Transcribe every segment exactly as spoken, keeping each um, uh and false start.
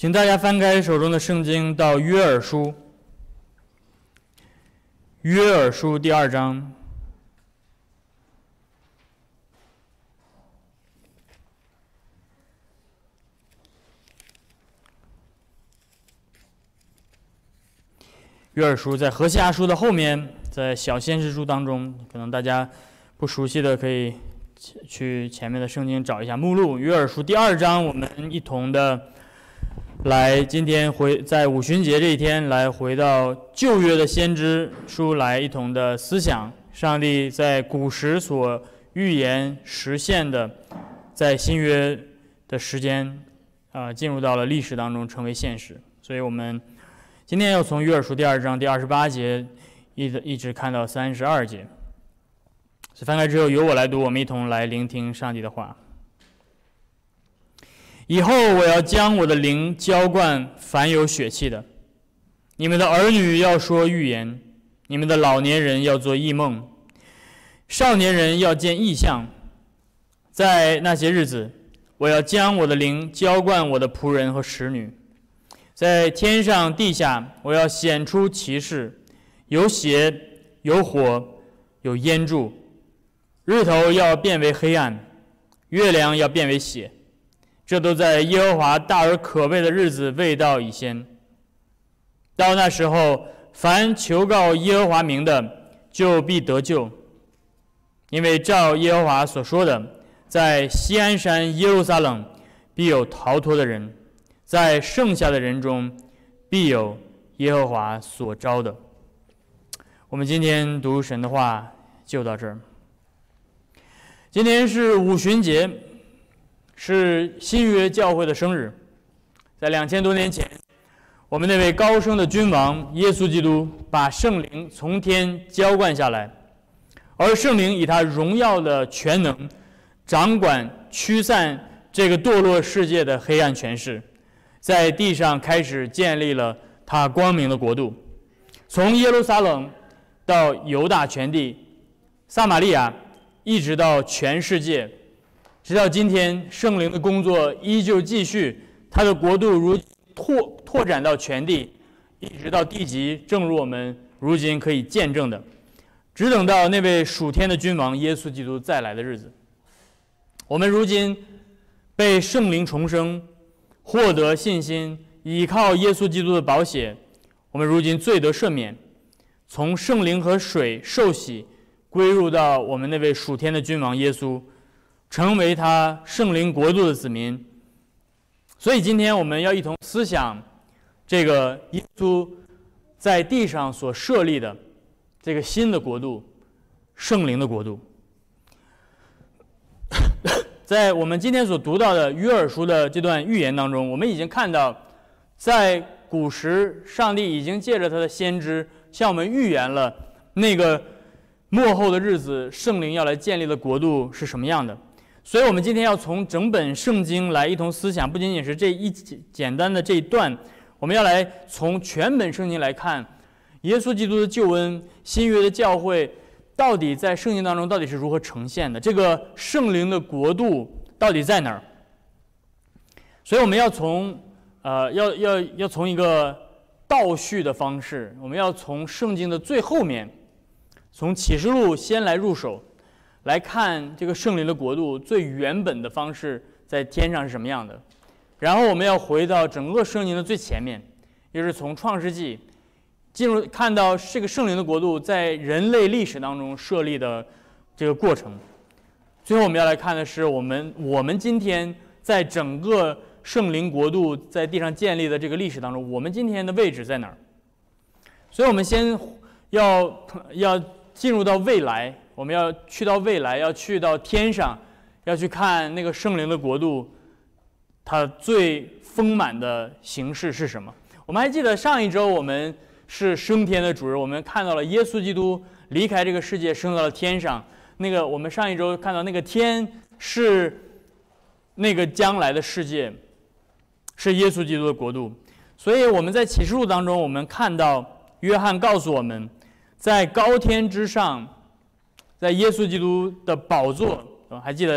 请大家翻开手中的圣经到约珥书，约珥书第二章。约珥书在何西阿书的后面，在小先知书当中，可能大家不熟悉的可以去前面的圣经找一下目录。约珥书第二章，我们一同的来，今天回在五旬节这一天来回到旧约的先知书来一同的思想，上帝在古时所预言实现的，在新约的时间啊、呃、进入到了历史当中成为现实。所以我们今天要从约珥书第二章第二十八节一直一直看到三十二节。所以翻开之后由我来读，我们一同来聆听上帝的话。以后我要将我的灵浇灌凡有血气的，你们的儿女要说预言，你们的老年人要做异梦，少年人要见异象。在那些日子，我要将我的灵浇灌我的仆人和使女，在天上地下，我要显出奇事，有血，有火，有烟柱，日头要变为黑暗，月亮要变为血。这都在耶和华大而可畏的日子未到以先。到那时候，凡求告耶和华名的，就必得救。因为照耶和华所说的，在锡安山耶路撒冷必有逃脱的人，在剩下的人中必有耶和华所招的。我们今天读神的话就到这儿。今天是五旬节，是新约教会的生日。在两千多年前，我们那位高升的君王耶稣基督把圣灵从天浇灌下来，而圣灵以他荣耀的全能掌管驱散这个堕落世界的黑暗权势，在地上开始建立了他光明的国度。从耶路撒冷到犹大全地，撒玛利亚，一直到全世界，直到今天，圣灵的工作依旧继续，他的国度如拓拓展到全地，一直到地极，正如我们如今可以见证的，只等到那位属天的君王耶稣基督再来的日子。我们如今被圣灵重生，获得信心，依靠耶稣基督的宝血，我们如今罪得赦免，从圣灵和水受洗，归入到我们那位属天的君王耶稣，成为他圣灵国度的子民。所以今天我们要一同思想这个耶稣在地上所设立的这个新的国度，圣灵的国度。在我们今天所读到的约珥书的这段预言当中，我们已经看到，在古时上帝已经借着他的先知向我们预言了那个末后的日子圣灵要来建立的国度是什么样的。所以我们今天要从整本圣经来一同思想，不仅仅是这一简单的这一段，我们要来从全本圣经来看耶稣基督的救恩，新约的教会到底在圣经当中到底是如何呈现的，这个圣灵的国度到底在哪儿。所以我们要从呃要要要从一个倒叙的方式，我们要从圣经的最后面，从启示录先来入手，来看这个圣灵的国度最原本的方式在天上是什么样的。然后我们要回到整个圣经的最前面，也就是从创世纪进入看到这个圣灵的国度在人类历史当中设立的这个过程。最后我们要来看的是我们我们今天在整个圣灵国度在地上建立的这个历史当中，我们今天的位置在哪儿。所以我们先要要进入到未来，我们要去到未来，要去到天上，要去看那个圣灵的国度它最丰满的形式是什么。我们还记得上一周我们是升天的主日，我们看到了耶稣基督离开这个世界升到了天上。那个我们上一周看到那个天是那个将来的世界，是耶稣基督的国度。所以我们在启示录当中，我们看到约翰告诉我们，在高天之上，在耶稣基督的宝座，还记得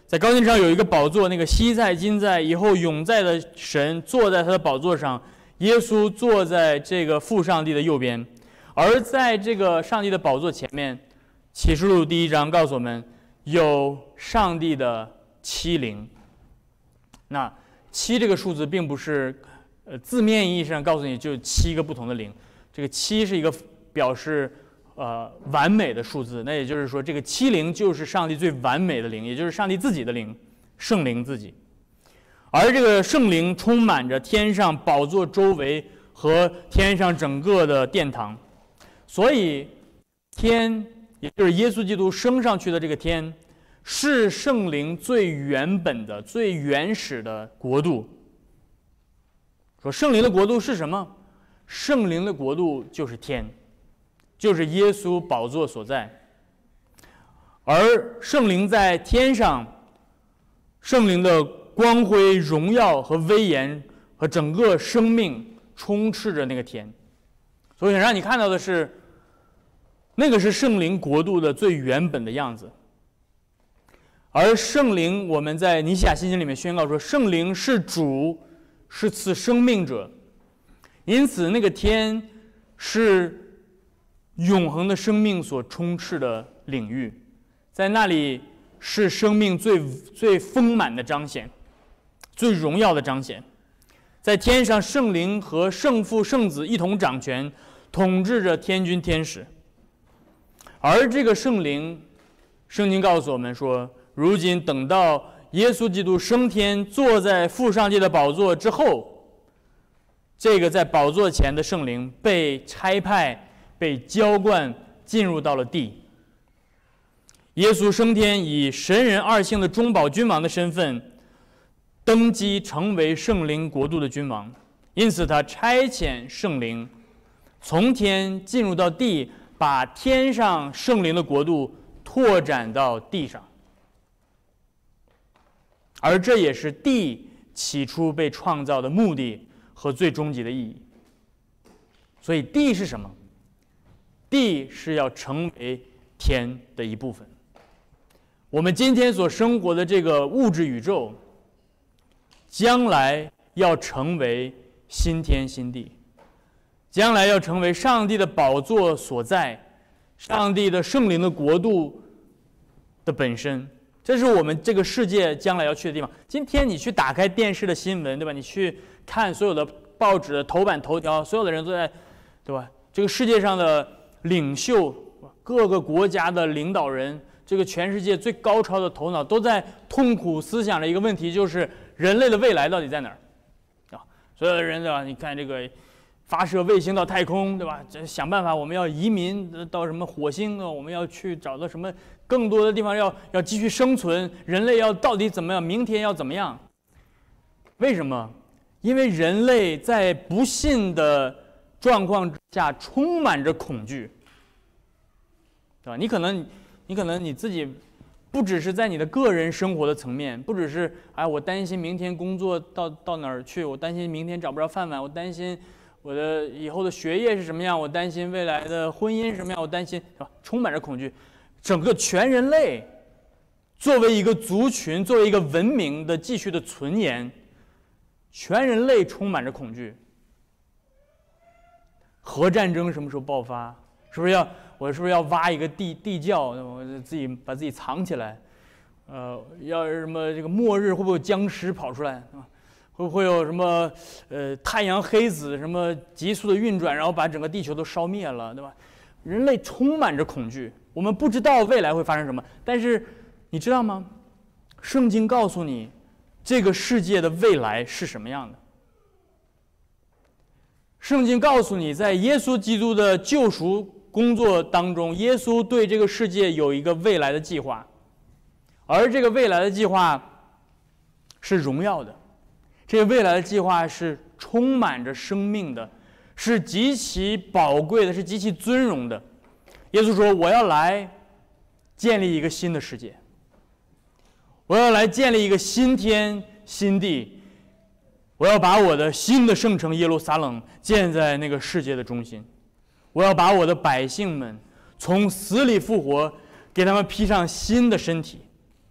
在高天上有一个宝座，那个昔在、今在、以后永在的神坐在他的宝座上，耶稣坐在这个父上帝的右边。而在这个上帝的宝座前面，启示录第一章告诉我们，有上帝的七灵。那七这个数字并不是呃字面意义上告诉你就七个不同的灵，这个七是一个表示呃完美的数字。那也就是说，这个七灵就是上帝最完美的灵，也就是上帝自己的灵，圣灵自己。而这个圣灵充满着天上宝座周围和天上整个的殿堂。所以天，也就是耶稣基督升上去的这个天，是圣灵最原本的、最原始的国度。说圣灵的国度是什么？圣灵的国度就是天，就是耶稣宝座所在。而圣灵在天上，圣灵的光辉、荣耀和威严和整个生命充斥着那个天。所以让你看到的是，那个是圣灵国度的最原本的样子。而圣灵，我们在尼西亚信经里面宣告说，圣灵是主，是赐生命者。因此，那个天是永恒的生命所充斥的领域，在那里是生命最最丰满的彰显，最荣耀的彰显。在天上，圣灵和圣父、圣子一同掌权，统治着天军天使。而这个圣灵，圣经告诉我们说，如今等到耶稣基督升天，坐在父上帝的宝座之后，这个在宝座前的圣灵被差派、被浇灌，进入到了地。耶稣升天，以神人二性的中保君王的身份登基，成为圣灵国度的君王。因此，他差遣圣灵从天进入到地，把天上圣灵的国度拓展到地上。而这也是地起初被创造的目的和最终极的意义。所以地是什么？地是要成为天的一部分。我们今天所生活的这个物质宇宙，将来要成为新天新地，将来要成为上帝的宝座所在，上帝的圣灵的国度的本身。这是我们这个世界将来要去的地方。今天你去打开电视的新闻，对吧？你去看所有的报纸的头版头条，所有的人都在，对吧？这个世界上的领袖，各个国家的领导人，这个全世界最高超的头脑都在痛苦思想的一个问题，就是人类的未来到底在哪儿？啊，所有的人，对吧？你看这个发射卫星到太空，对吧？这想办法，我们要移民到什么火星呢？我们要去找到什么更多的地方要，要要继续生存。人类要到底怎么样？明天要怎么样？为什么？因为人类在不信的状况之下，充满着恐惧，对吧？你可能，你可能你自己不只是在你的个人生活的层面，不只是哎，我担心明天工作到到哪儿去，我担心明天找不着饭碗，我担心我的以后的学业是什么样，我担心未来的婚姻是什么样，我担心，是吧？充满着恐惧。整个全人类作为一个族群，作为一个文明的继续的存延，全人类充满着恐惧。核战争什么时候爆发？是不是要我是不是要挖一个地地窖，我自己把自己藏起来？呃，要什么这个末日会不会有僵尸跑出来啊？会不会有什么呃太阳黑子什么急速的运转，然后把整个地球都烧灭了，对吧？人类充满着恐惧，我们不知道未来会发生什么，但是你知道吗？圣经告诉你，这个世界的未来是什么样的。圣经告诉你，在耶稣基督的救赎工作当中，耶稣对这个世界有一个未来的计划，而这个未来的计划是荣耀的，这个未来的计划是充满着生命的，是极其宝贵的，是极其尊荣的。耶稣说：“我要来建立一个新的世界，我要来建立一个新天新地，我要把我的新的圣城耶路撒冷建在那个世界的中心，我要把我的百姓们从死里复活，给他们披上新的身体。”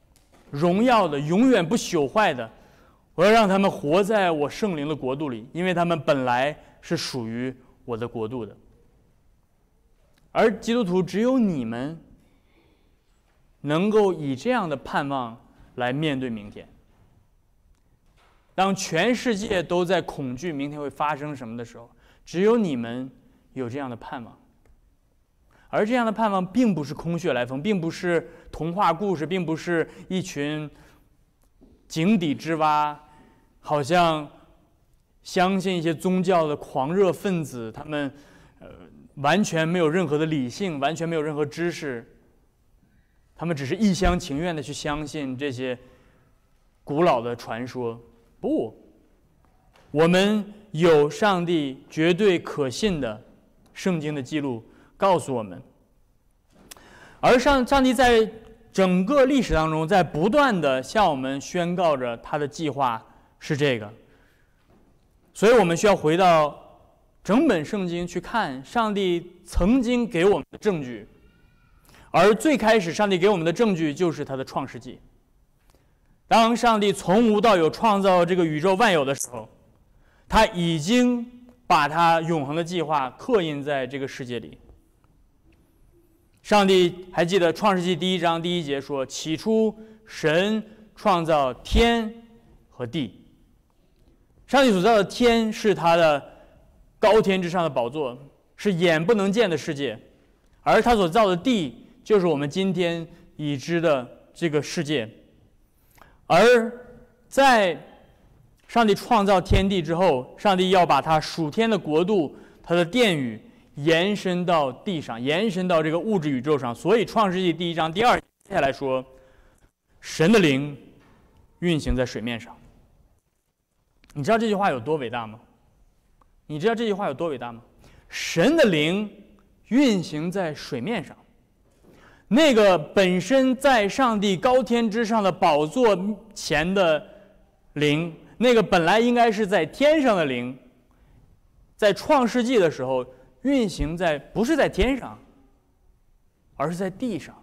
荣耀的、永远不朽坏的。我要让他们活在我圣灵的国度里，因为他们本来是属于我的国度的。而基督徒只有你们能够以这样的盼望来面对明天。当全世界都在恐惧明天会发生什么的时候，只有你们有这样的盼望。而这样的盼望并不是空穴来风，并不是童话故事，并不是一群井底之蛙，好像相信一些宗教的狂热分子，他们呃完全没有任何的理性，完全没有任何知识，他们只是一厢情愿的去相信这些古老的传说。不，我们有上帝绝对可信的圣经的记录告诉我们，而上上帝在整个历史当中，在不断的向我们宣告着他的计划是这个，所以我们需要回到整本圣经去看上帝曾经给我们的证据，而最开始上帝给我们的证据就是他的创世纪。当上帝从无到有创造这个宇宙万有的时候，他已经把他永恒的计划刻印在这个世界里。上帝还记得创世纪第一章第一节说，起初神创造天和地。上帝所造的天是他的高天之上的宝座，是眼不能见的世界，而他所造的地就是我们今天已知的这个世界。而在上帝创造天地之后，上帝要把他属天的国度，他的殿宇延伸到地上，延伸到这个物质宇宙上。所以创世纪第一章第二节接下来说，神的灵运行在水面上。你知道这句话有多伟大吗？你知道这句话有多伟大吗？神的灵运行在水面上，那个本身在上帝高天之上的宝座前的灵，那个本来应该是在天上的灵，在创世纪的时候运行在不是在天上，而是在地上。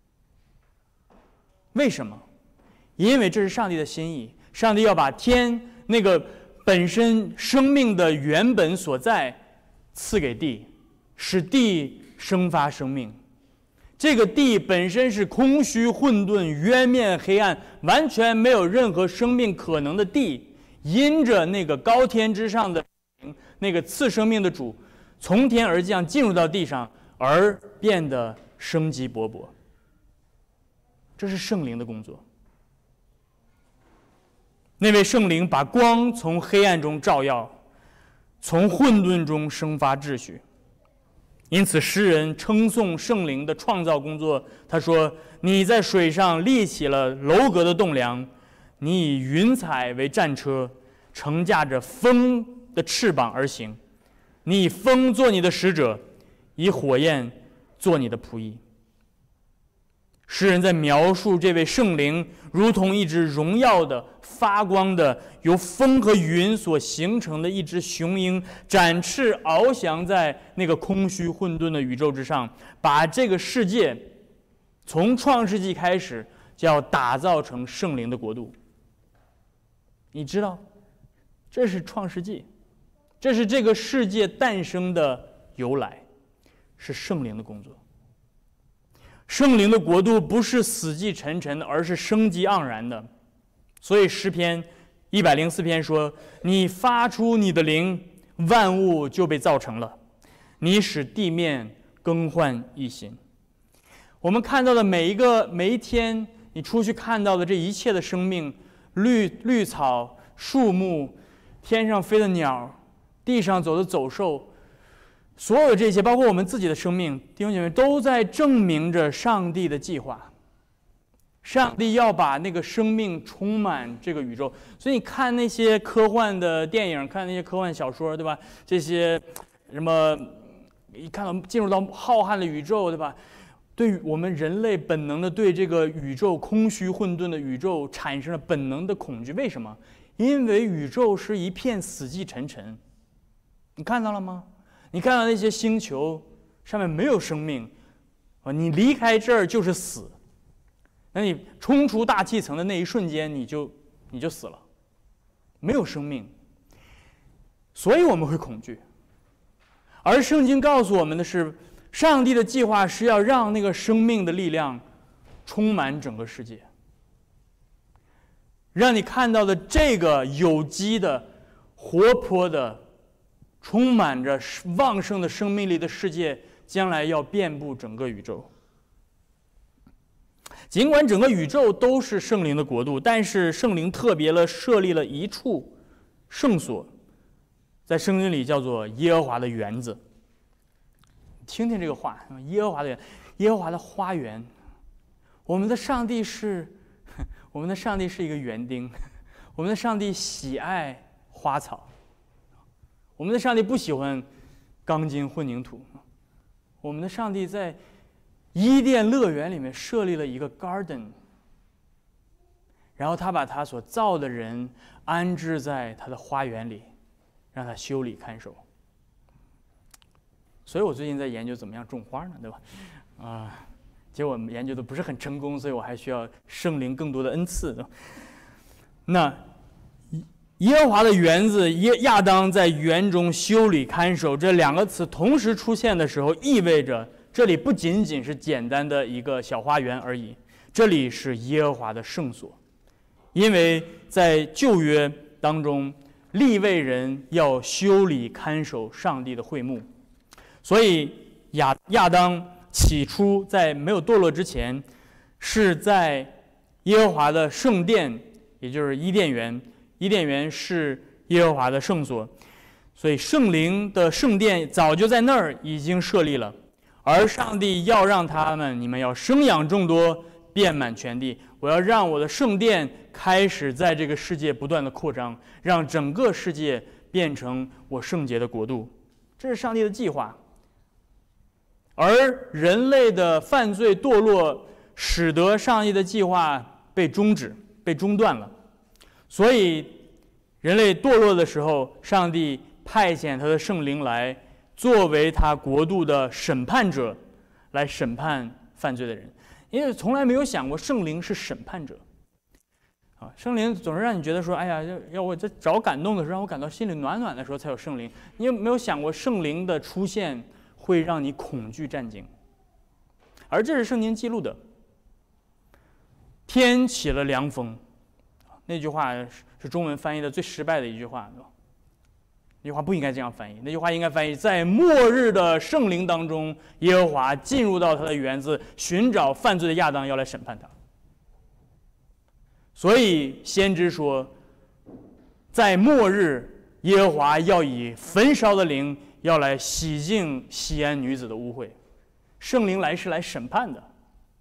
为什么？因为这是上帝的心意，上帝要把天那个本身生命的原本所在赐给地，使地生发生命。这个地本身是空虚混沌渊面黑暗，完全没有任何生命可能的地，因着那个高天之上的那个赐生命的主从天而降进入到地上，而变得生机勃勃。这是圣灵的工作。那位圣灵把光从黑暗中照耀，从混沌中生发秩序。因此诗人称颂圣灵的创造工作，他说，你在水上立起了楼阁的栋梁，你以云彩为战车，乘驾着风的翅膀而行，你以风做你的使者，以火焰做你的仆役。诗人在描述这位圣灵如同一只荣耀的发光的由风和云所形成的一只雄鹰，展翅翱翔在那个空虚混沌的宇宙之上，把这个世界从创世纪开始就要打造成圣灵的国度。你知道，这是创世纪，这是这个世界诞生的由来，是圣灵的工作。圣灵的国度不是死气沉沉的，而是生机盎然的。所以诗篇一百零四篇说，你发出你的灵，万物就被造成了，你使地面更换一新。我们看到的每一个每一天，你出去看到的这一切的生命，绿绿草、树木，天上飞的鸟，地上走的走兽，所有这些，包括我们自己的生命，弟兄姐妹，都在证明着上帝的计划。上帝要把那个生命充满这个宇宙。所以你看那些科幻的电影，看那些科幻小说，对吧？这些什么一看到进入到浩瀚的宇宙，对吧？对于我们人类本能的对这个宇宙空虚混沌的宇宙产生了本能的恐惧。为什么？因为宇宙是一片死气沉沉。你看到了吗？你看到那些星球上面没有生命啊，你离开这儿就是死。 那你冲出大气层的那一瞬间，你就你就死了，没有生命。所以我们会恐惧。而圣经告诉我们的是，上帝的计划是要让那个生命的力量充满整个世界，让你看到的这个有机的、活泼的、充满着旺盛的生命力的世界，将来要遍布整个宇宙。尽管整个宇宙都是圣灵的国度，但是圣灵特别了设立了一处圣所，在圣经里叫做耶和华的园子。听听这个话，耶和华的园，耶和华的花园。我们的上帝是，我们的上帝是一个园丁，我们的上帝喜爱花草，我们的上帝不喜欢钢筋混凝土，我们的上帝在伊甸乐园里面设立了一个 garden， 然后他把他所造的人安置在他的花园里，让他修理看守。所以我最近在研究怎么样种花呢，对吧？啊、呃，结果研究的不是很成功，所以我还需要圣灵更多的恩赐。那耶和华的园子，耶亚当在园中修理看守，这两个词同时出现的时候，意味着这里不仅仅是简单的一个小花园而已，这里是耶和华的圣所。因为在旧约当中，利未人要修理看守上帝的会幕，所以亚亚当起初在没有堕落之前，是在耶和华的圣殿，也就是伊甸园。伊甸园是耶和华的圣所，所以圣灵的圣殿早就在那儿已经设立了。而上帝要让他们，你们要生养众多，遍满全地。我要让我的圣殿开始在这个世界不断的扩张，让整个世界变成我圣洁的国度。这是上帝的计划。而人类的犯罪堕落，使得上帝的计划被终止、被中断了。所以，人类堕落的时候，上帝派遣他的圣灵来，作为他国度的审判者，来审判犯罪的人。因为从来没有想过圣灵是审判者。啊，圣灵总是让你觉得说，哎呀，要要我在找感动的时候，让我感到心里暖暖的时候才有圣灵。你有没有想过圣灵的出现会让你恐惧战惊？而这是圣经记录的。天起了凉风。那句话是中文翻译的最失败的一句话，那句话不应该这样翻译。那句话应该翻译：在末日的圣灵当中，耶和华进入到他的园子，寻找犯罪的亚当，要来审判他。所以先知说，在末日，耶和华要以焚烧的灵，要来洗净西安女子的污秽。圣灵来是来审判的。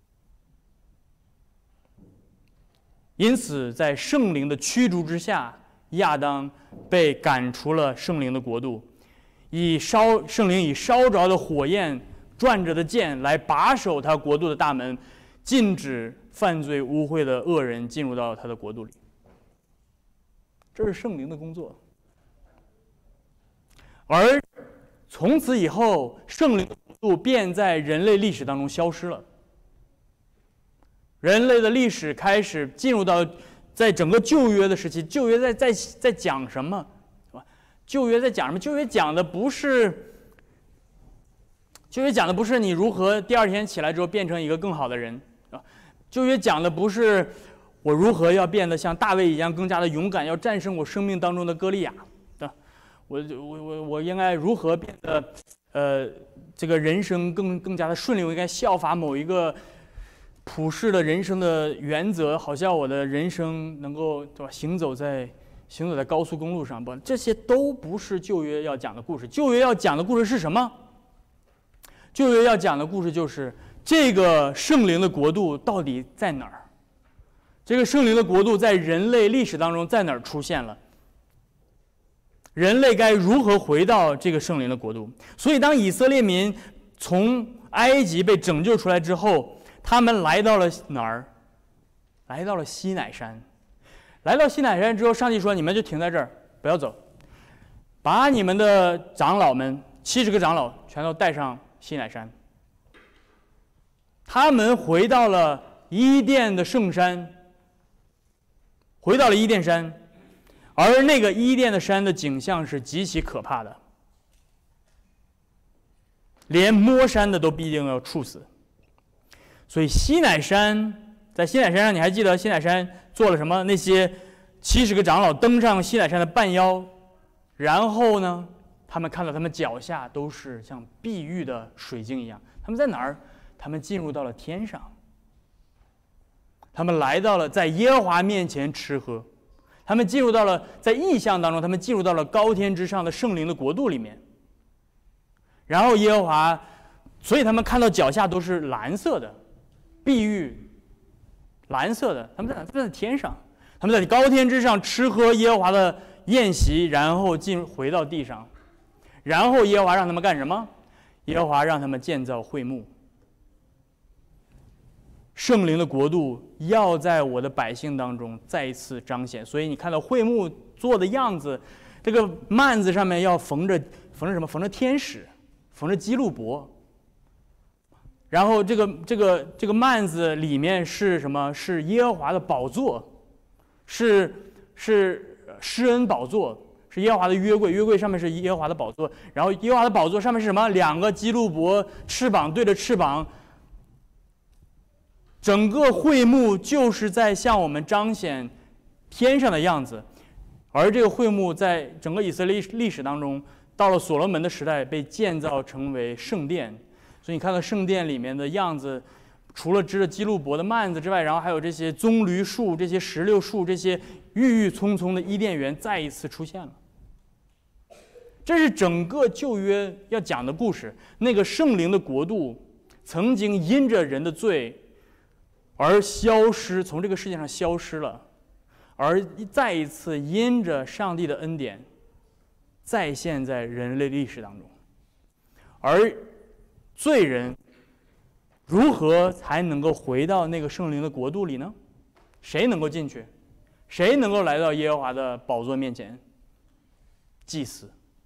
因此，在圣灵的驱逐之下，亚当被赶出了圣灵的国度，以烧圣灵以烧着的火焰、转着的剑来把守他国度的大门，禁止犯罪污秽的恶人进入到他的国度里。这是圣灵的工作。而从此以后，圣灵的国度便在人类历史当中消失了。人类的历史开始进入到，在整个旧约的时期，旧约在在在讲什么？是吧？旧约在讲什么？旧约讲的不是，旧约讲的不是你如何第二天起来之后变成一个更好的人，是吧？旧约讲的不是我如何要变得像大卫一样更加的勇敢，要战胜我生命当中的歌利亚，对吧？我我我我应该如何变得呃这个人生更更加的顺利？我应该效法某一个普世的人生的原则，好像我的人生能够，对吧，行走在行走在高速公路上，不，这些都不是旧约要讲的故事。旧约要讲的故事是什么？旧约要讲的故事就是这个圣灵的国度到底在哪儿？这个圣灵的国度在人类历史当中在哪儿出现了？人类该如何回到这个圣灵的国度？所以，当以色列民从埃及被拯救出来之后，他们来到了哪儿？来到了西乃山。来到西乃山之后，上帝说：“你们就停在这儿，不要走，把你们的长老们七十个长老全都带上西乃山。”他们回到了伊甸的圣山，回到了伊甸山，而那个伊甸的山的景象是极其可怕的，连摸山的都必定要处死。所以西乃山，在西乃山上，你还记得西乃山做了什么？那些七十个长老登上西乃山的半腰，然后呢，他们看到他们脚下都是像碧玉的水晶一样。他们在哪儿？他们进入到了天上。他们来到了在耶和华面前吃喝，他们进入到了在异象当中，他们进入到了高天之上的圣灵的国度里面。然后耶和华，所以他们看到脚下都是蓝色的，碧玉，蓝色的。他们在哪？他们在天上，他们在高天之上吃喝耶和华的宴席，然后进回到地上。然后耶和华让他们干什么？耶和华让他们建造会幕。圣灵的国度要在我的百姓当中再一次彰显，所以你看到会幕做的样子，这个幔子上面要缝着缝着什么？缝着天使，缝着基路伯。然后这个这个这个幔子里面是什么？是耶和华的宝座，是是施恩宝座，是耶和华的约柜，约柜上面是耶和华的宝座。然后耶和华的宝座上面是什么？两个基路伯，翅膀对着翅膀。整个会幕就是在向我们彰显天上的样子，而这个会幕在整个以色列历史当中，到了所罗门的时代被建造成为圣殿。所以你看到圣殿里面的样子，除了织着基路伯的幔子之外，然后还有这些棕榈树、这些石榴树、这些郁郁葱葱的伊甸园再一次出现了。这是整个旧约要讲的故事。那个圣灵的国度曾经因着人的罪而消失，从这个世界上消失了，而再一次因着上帝的恩典再现在人类历史当中。而罪人如何才能够回到那个圣灵的国度里呢？谁能够进去？谁能够来到耶和华的宝座面前？祭司。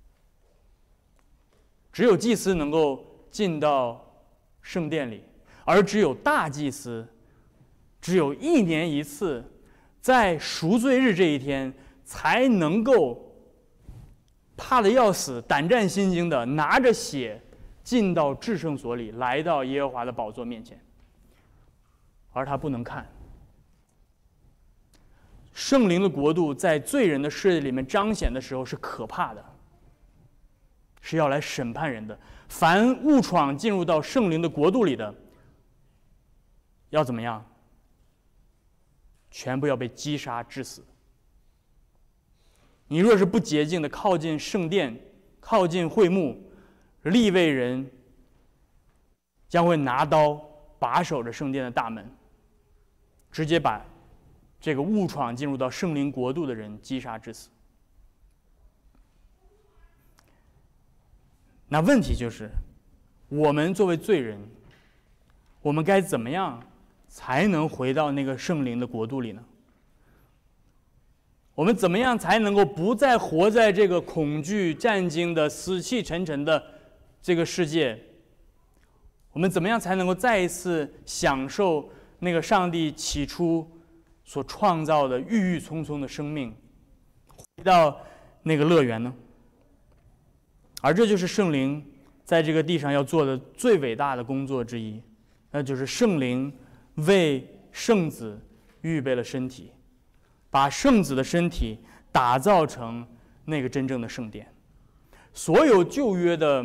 只有祭司能够进到圣殿里，而只有大祭司只有一年一次，在赎罪日这一天，才能够怕得要死、胆战心惊的拿着血进到至圣所里，来到耶和华的宝座面前。而他不能看。圣灵的国度在罪人的世界里面彰显的时候是可怕的，是要来审判人的。凡误闯进入到圣灵的国度里的，要怎么样？全部要被击杀致死。你若是不洁净的靠近圣殿、靠近会幕，利未人将会拿刀把守着圣殿的大门，直接把这个误闯进入到圣灵国度的人击杀致死。那问题就是，我们作为罪人，我们该怎么样才能回到那个圣灵的国度里呢？我们怎么样才能够不再活在这个恐惧战惊的死气沉沉的这个世界？我们怎么样才能够再一次享受那个上帝起初所创造的郁郁葱葱的生命，回到那个乐园呢？而这就是圣灵在这个地上要做的最伟大的工作之一，那就是圣灵为圣子预备了身体，把圣子的身体打造成那个真正的圣殿。所有旧约的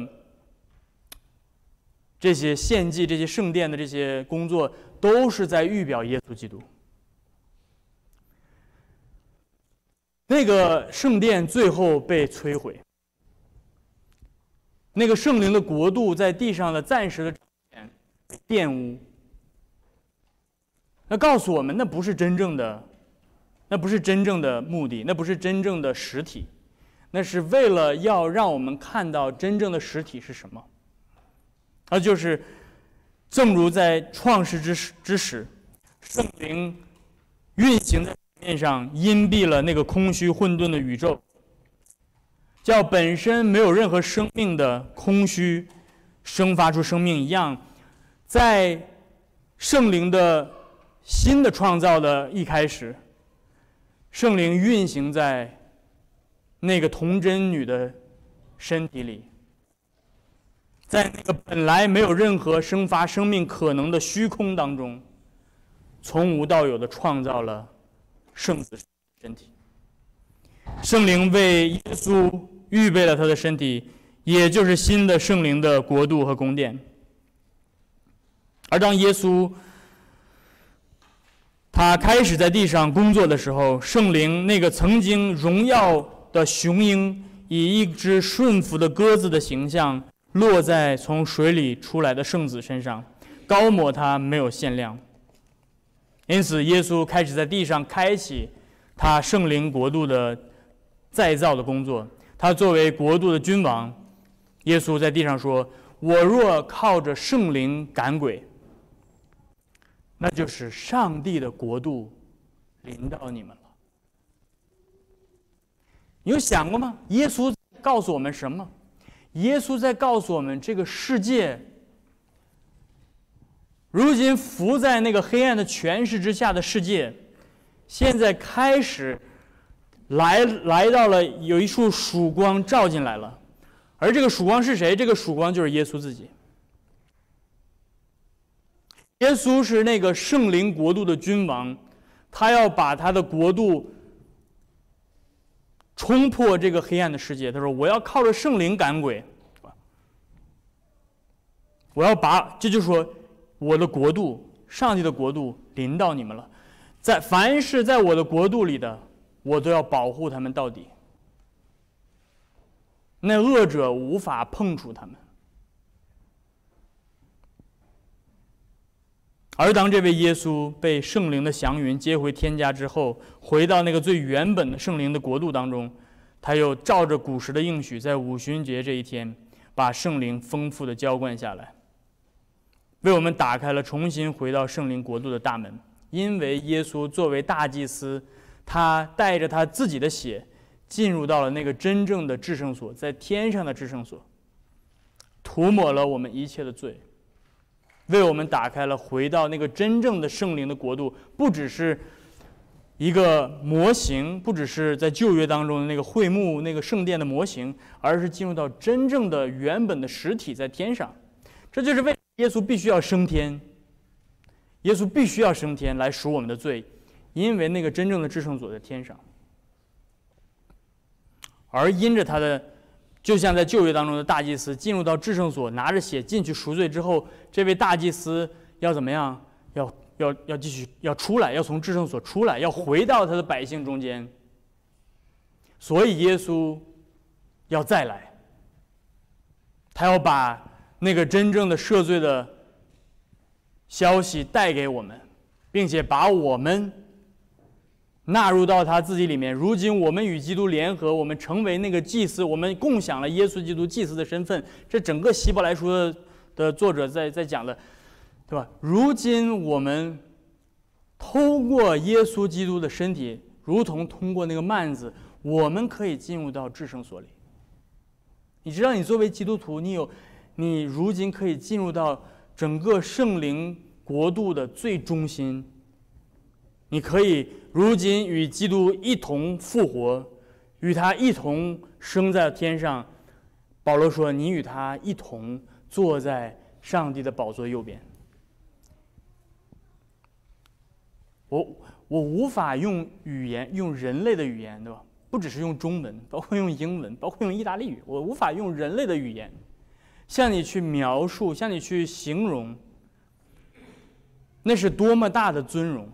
这些献祭、这些圣殿的这些工作，都是在预表耶稣基督。那个圣殿最后被摧毁，那个圣灵的国度在地上的暂时的彰显被玷污。那告诉我们，那不是真正的，那不是真正的目的，那不是真正的实体，那是为了要让我们看到真正的实体是什么。那就是，正如在创世之时之时，圣灵运行在水面上，荫蔽了那个空虚混沌的宇宙，叫本身没有任何生命的空虚生发出生命一样，在圣灵的新的创造的一开始，圣灵运行在那个童贞女的身体里，在那个本来没有任何生发生命可能的虚空当中，从无到有的创造了圣子身体。圣灵为耶稣预备了他的身体，也就是新的圣灵的国度和宫殿。而当耶稣他开始在地上工作的时候，圣灵那个曾经荣耀的雄鹰，以一只顺服的鸽子的形象，落在从水里出来的圣子身上，高抹他没有限量。因此，耶稣开始在地上开启他圣灵国度的再造的工作。他作为国度的君王，耶稣在地上说：“我若靠着圣灵赶鬼，那就是上帝的国度临到你们了。”你有想过吗？耶稣告诉我们什么？耶稣在告诉我们，这个世界如今伏在那个黑暗的权势之下的世界，现在开始来来到了有一束曙光照进来了。而这个曙光是谁？这个曙光就是耶稣自己。耶稣是那个圣灵国度的君王，他要把他的国度冲破这个黑暗的世界。他说：“我要靠着圣灵赶鬼，我要把，这就是说，我的国度，上帝的国度临到你们了。在凡是在我的国度里的，我都要保护他们到底。那恶者无法碰触他们。”而当这位耶稣被圣灵的祥云接回天家之后，回到那个最原本的圣灵的国度当中，他又照着古时的应许，在五旬节这一天，把圣灵丰富的浇灌下来，为我们打开了重新回到圣灵国度的大门。因为耶稣作为大祭司，他带着他自己的血，进入到了那个真正的至圣所，在天上的至圣所，涂抹了我们一切的罪，为我们打开了回到那个真正的圣灵的国度。不只是一个模型，不只是在旧约当中的那个会幕、那个圣殿的模型，而是进入到真正的原本的实体在天上。这就是为耶稣必须要升天，耶稣必须要升天来赎我们的罪，因为那个真正的至圣所在天上。而因着他的，就像在旧约当中的大祭司进入到至圣所，拿着血进去赎罪之后，这位大祭司要怎么样？要要要继续要出来，要从至圣所出来，要回到他的百姓中间。所以耶稣要再来，他要把那个真正的赦罪的消息带给我们，并且把我们纳入到他自己里面。如今我们与基督联合，我们成为那个祭司，我们共享了耶稣基督祭司的身份。这整个希伯来书 的, 的作者在在讲的，对吧？如今我们通过耶稣基督的身体，如同通过那个幔子，我们可以进入到至圣所里。你知道，你作为基督徒，你有，你如今可以进入到整个圣灵国度的最中心。你可以如今与基督一同复活，与他一同升在天上。保罗说：“你与他一同坐在上帝的宝座右边。”我我无法用语言，用人类的语言，对吧？不只是用中文，包括用英文，包括用意大利语，我无法用人类的语言向你去描述，向你去形容，那是多么大的尊荣。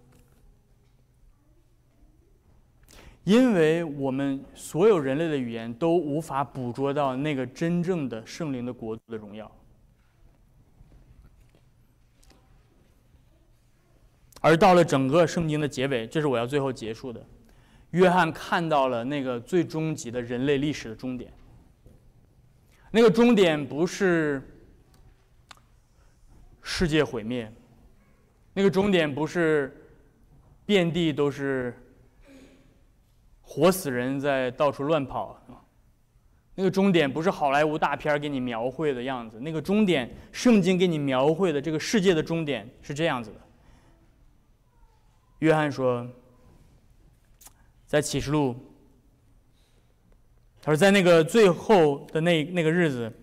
因为我们所有人类的语言都无法捕捉到那个真正的圣灵的国度的荣耀。而到了整个圣经的结尾，这是我要最后结束的。约翰看到了那个最终极的人类历史的终点。那个终点不是世界毁灭，那个终点不是遍地都是活死人在到处乱跑，那个终点不是好莱坞大片给你描绘的样子，那个终点，圣经给你描绘的这个世界的终点是这样子的： 约翰说，在启示录，他说在那个最后的那那个日子，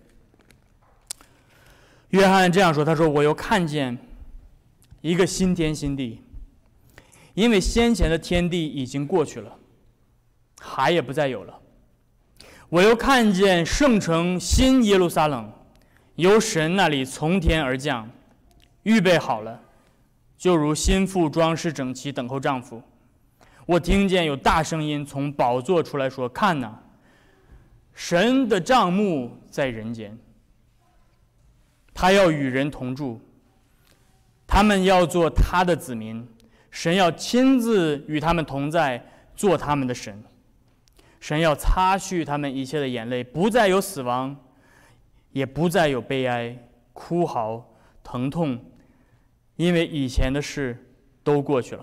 约翰这样说，他说我又看见一个新天新地，因为先前的天地已经过去了，海也不再有了。我又看见圣城新耶路撒冷由神那里从天而降，预备好了，就如新妇装饰整齐等候丈夫。我听见有大声音从宝座出来说，看哪，神的帐幕在人间，他要与人同住，他们要做他的子民，神要亲自与他们同在，做他们的神。神要擦去他们一切的眼泪，不再有死亡，也不再有悲哀、哭嚎、疼痛，因为以前的事都过去了。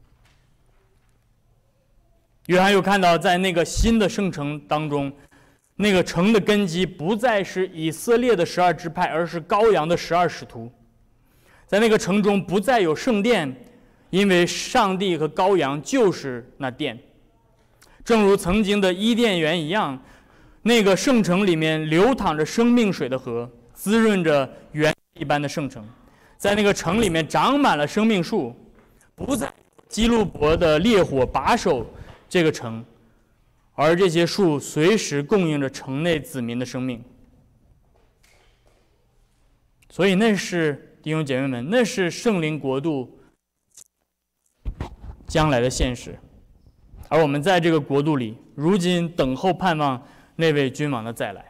约翰又看到，在那个新的圣城当中，那个城的根基不再是以色列的十二支派，而是羔羊的十二使徒。在那个城中不再有圣殿，因为上帝和羔羊就是那殿。正如曾经的伊甸园一样，那个圣城里面流淌着生命水的河，滋润着园一般的圣城。在那个城里面长满了生命树，不再基路伯的烈火把守这个城，而这些树随时供应着城内子民的生命。所以那是弟兄姐妹们，那是圣灵国度将来的现实。而我们在这个国度里，如今等候盼望那位君王的再来。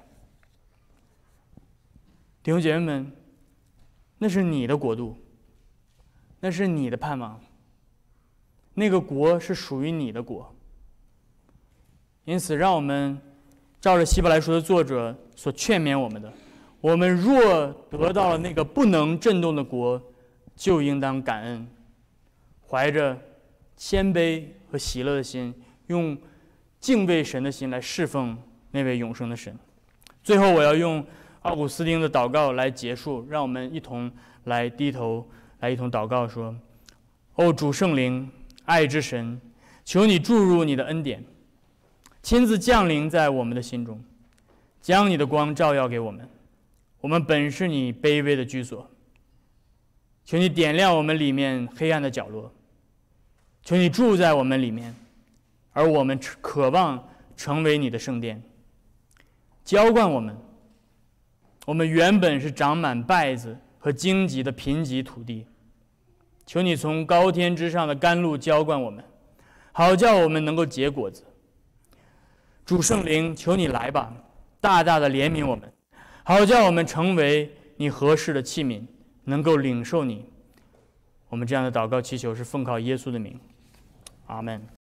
弟兄姐妹们，那是你的国度，那是你的盼望，那个国是属于你的国。因此，让我们照着希伯来书的作者所劝勉我们的，我们若得到了那个不能震动的国，就应当感恩，怀着谦卑和喜乐的心，用敬畏神的心来侍奉那位永生的神。最后，我要用奥古斯丁的祷告来结束，让我们一同来低头，来一同祷告说：哦，主圣灵，爱之神，求你注入你的恩典，亲自降临在我们的心中，将你的光照耀给我们。我们本是你卑微的居所，求你点亮我们里面黑暗的角落，求你住在我们里面，而我们渴望成为你的圣殿，浇灌我们。我们原本是长满稗子和荆棘的贫瘠土地，求你从高天之上的甘露浇灌我们，好叫我们能够结果子。主圣灵，求你来吧，大大的怜悯我们，好叫我们成为你合适的器皿，能够领受你。我们这样的祷告祈求是奉靠耶稣的名，阿们。